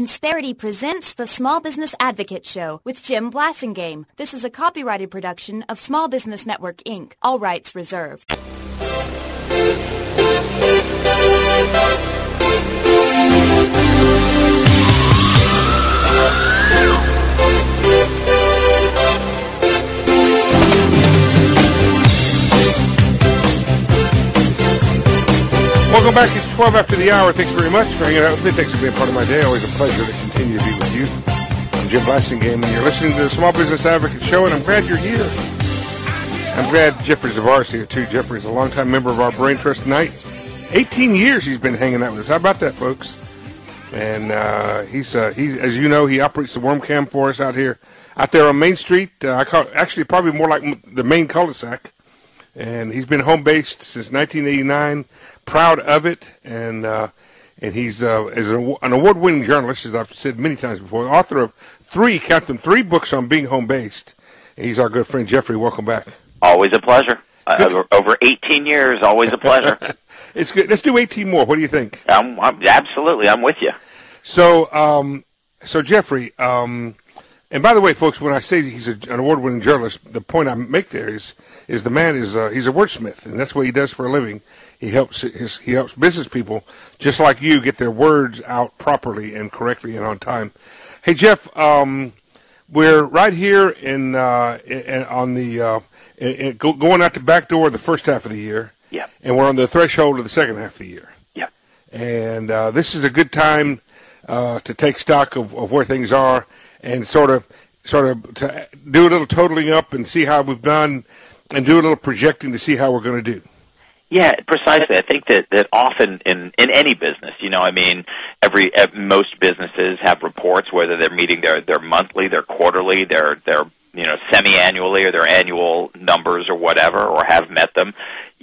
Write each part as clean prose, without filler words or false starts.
Insperity presents the Small Business Advocate Show with Jim Blasingame. This is a copyrighted production of Small Business Network, Inc. All rights reserved. Welcome back. It's 12 after the hour. Thanks very much for hanging out with me. Thanks for being part of my day. Always a pleasure to continue to be with you. I'm Jim Blasingame, and you're listening to the Small Business Advocate Show, and I'm glad you're here. I'm glad Jeffrey Zavar's here, too. Jeffrey's a longtime member of our Brain Trust Night. 18 years he's been hanging out with us. How about that, folks? And he's as you know, he operates the Worm Cam for us out there on Main Street. I call it actually probably more like the main cul-de-sac. And he's been home-based since 1989, proud of it, and he's as an award-winning journalist, as I've said many times before, author of three books on being home-based. He's our good friend, Jeffrey. Welcome back. Always a pleasure. Over 18 years, always a pleasure. It's good. Let's do 18 more. What do you think? Absolutely. I'm with you. So Jeffrey, and by the way, folks, when I say he's an award-winning journalist, the point I make there is the man is he's a wordsmith, and that's what he does for a living. He helps business people just like you get their words out properly and correctly and on time. Hey, Jeff, we're right here going out the back door of the first half of the year. Yeah. And we're on the threshold of the second half of the year. Yeah. And this is a good time to take stock of where things are and sort of to do a little totaling up and see how we've done and do a little projecting to see how we're going to do. Yeah, precisely. I think that often in any business, most businesses have reports, whether they're meeting their monthly, their quarterly, their semi-annually or their annual numbers or whatever, or have met them.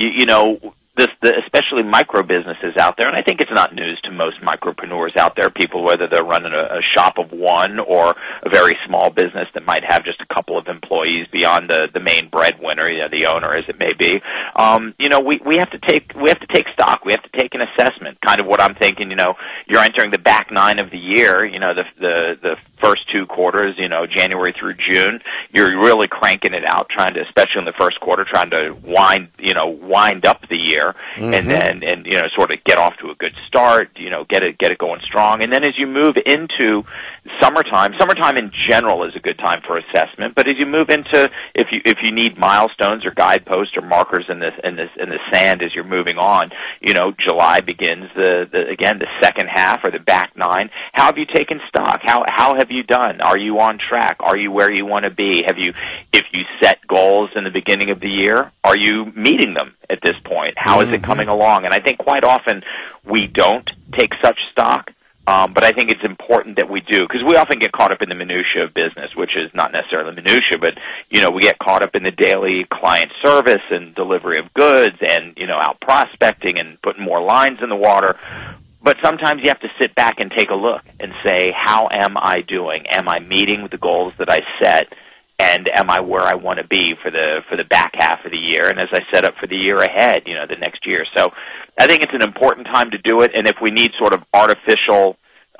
Especially micro businesses out there, and I think it's not news to most micropreneurs out there, people, whether they're running a shop of one or a very small business that might have just a couple of employees beyond the main breadwinner, the owner, as it may be. We have to take stock. We have to take an assessment. Kind of what I'm thinking. You're entering the back nine of the year. The first two quarters. January through June. You're really cranking it out, especially in the first quarter, trying to wind up the year. Mm-hmm. and sort of get off to a good start, get it going strong. And then as you move into summertime in general is a good time for assessment. But as you move into, if you need milestones or guideposts or markers in the sand as you're moving on, July begins the second half or the back nine. How have you taken stock? How have you done? Are you on track? Are you where you want to be? If you set goals in the beginning of the year, are you meeting them at this point? How is it coming along? And I think quite often we don't take such stock, but I think it's important that we do, because we often get caught up in the minutia of business, which is not necessarily minutia, but, we get caught up in the daily client service and delivery of goods and, out prospecting and putting more lines in the water. But sometimes you have to sit back and take a look and say, how am I doing? Am I meeting the goals that I set? And am I where I want to be for the back half of the year? And as I set up for the year ahead, the next year. So I think it's an important time to do it. And if we need sort of artificial,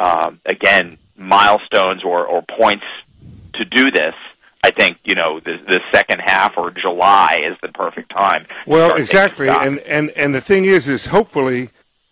milestones or points to do this, I think, the second half or July is the perfect time. Well, exactly. And the thing is hopefully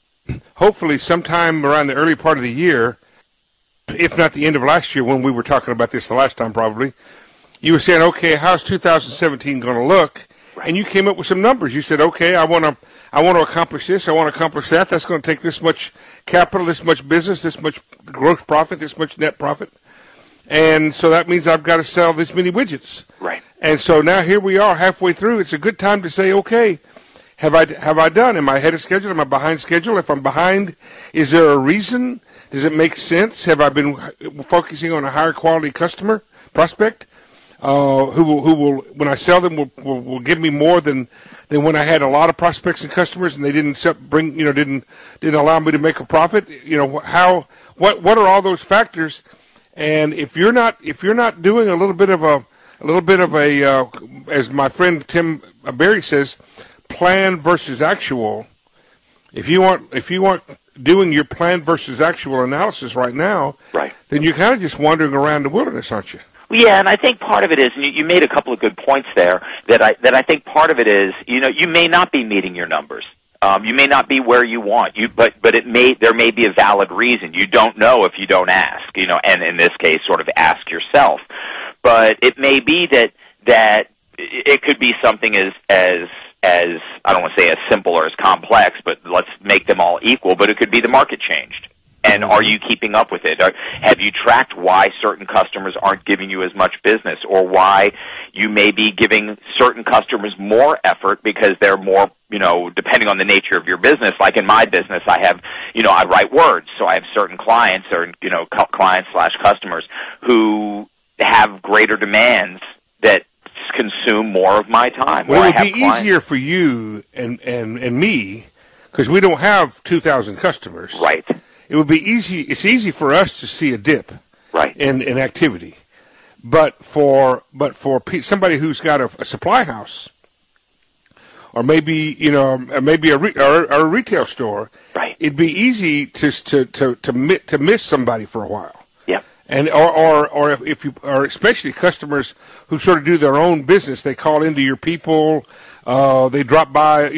sometime around the early part of the year, if not the end of last year when we were talking about this the last time probably, you were saying, okay, how's 2017 going to look? Right. And you came up with some numbers. You said, okay, I want to accomplish this. I want to accomplish that. That's going to take this much capital, this much business, this much gross profit, this much net profit. And so that means I've got to sell this many widgets. Right. And so now here we are halfway through. It's a good time to say, okay, have I done? Am I ahead of schedule? Am I behind schedule? If I'm behind, is there a reason? Does it make sense? Have I been focusing on a higher quality customer prospect? Who will when I sell them will give me more than when I had a lot of prospects and customers and they didn't didn't allow me to make a profit. What are all those factors? And if you're not doing a little bit of a as my friend Tim Berry says, plan versus actual. If you want doing your plan versus actual analysis right now, Right. then you're kind of just wandering around the wilderness, aren't you? Yeah, and I think part of it is, and you made a couple of good points there, that I think part of it is, you may not be meeting your numbers. You may not be where you want, but there may be a valid reason. You don't know if you don't ask, and in this case, sort of ask yourself. But it may be that it could be something as I don't want to say as simple or as complex, but let's make them all equal. But it could be the market changed. And are you keeping up with it? Have you tracked why certain customers aren't giving you as much business, or why you may be giving certain customers more effort because they're more, depending on the nature of your business? Like in my business, I have, I write words, so I have certain clients or, clients/customers who have greater demands that consume more of my time. Well, it would be easier for you and me, because we don't have 2,000 customers. Right. It would be easy. It's easy for us to see a dip, right, in activity, but for somebody who's got a supply house, or maybe maybe a retail store, right, it'd be easy to miss somebody for a while. Yeah, and or if you are, especially customers who sort of do their own business, they call into your people, they drop by, or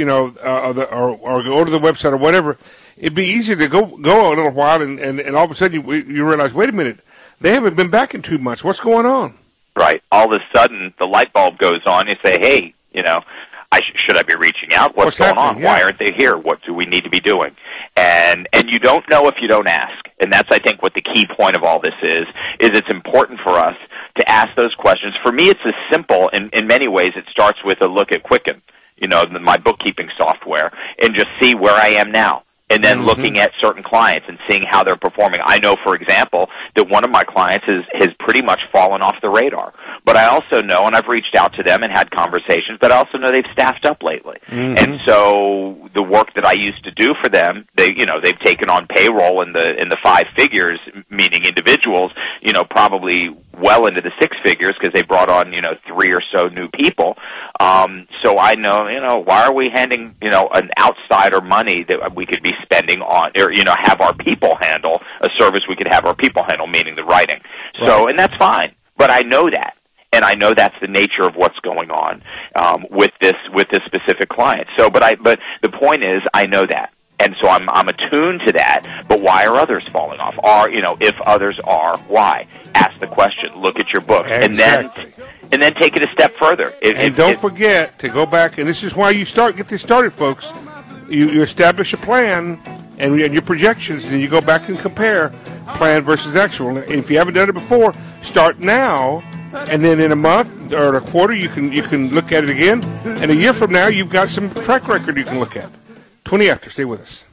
go to the website or whatever. It'd be easy to go a little while, and all of a sudden you realize, wait a minute, they haven't been back in 2 months. What's going on? Right. All of a sudden, the light bulb goes on. You say, hey, should I be reaching out? What's going on? Yeah. Why aren't they here? What do we need to be doing? And you don't know if you don't ask. And that's, I think, what the key point of all this is it's important for us to ask those questions. For me, it's as simple, in many ways, it starts with a look at Quicken, my bookkeeping software, and just see where I am now. And then looking at certain clients and seeing how they're performing. I know, for example, that one of my clients has pretty much fallen off the radar. But I also know, and I've reached out to them and had conversations, but I also know they've staffed up lately. Mm-hmm. And so the work that I used to do for them, they've taken on payroll in the 5 figures, meaning individuals, probably well into the 6 figures, because they brought on, 3 or so new people. So I know, why are we handing, an outsider money that we could be spending on, or, have our people handle a service we could have our people handle, meaning the writing. Right. So, and that's fine. But I know that. And I know that's the nature of what's going on, with this specific client. So, but the point is, I know that. And so I'm attuned to that, but why are others falling off? If others are, why? Ask the question, look at your book, exactly. and then take it a step further. Don't forget to go back, and this is why you get this started, folks. You establish a plan and your projections, and you go back and compare plan versus actual. And if you haven't done it before, start now, and then in a month or a quarter, you can look at it again, and a year from now, you've got some track record you can look at. 20 after. Stay with us.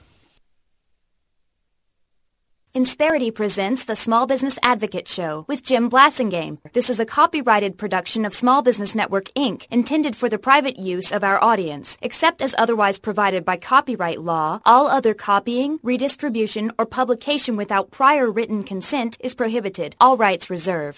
Insperity presents the Small Business Advocate Show with Jim Blasingame. This is a copyrighted production of Small Business Network, Inc., intended for the private use of our audience. Except as otherwise provided by copyright law, all other copying, redistribution, or publication without prior written consent is prohibited. All rights reserved.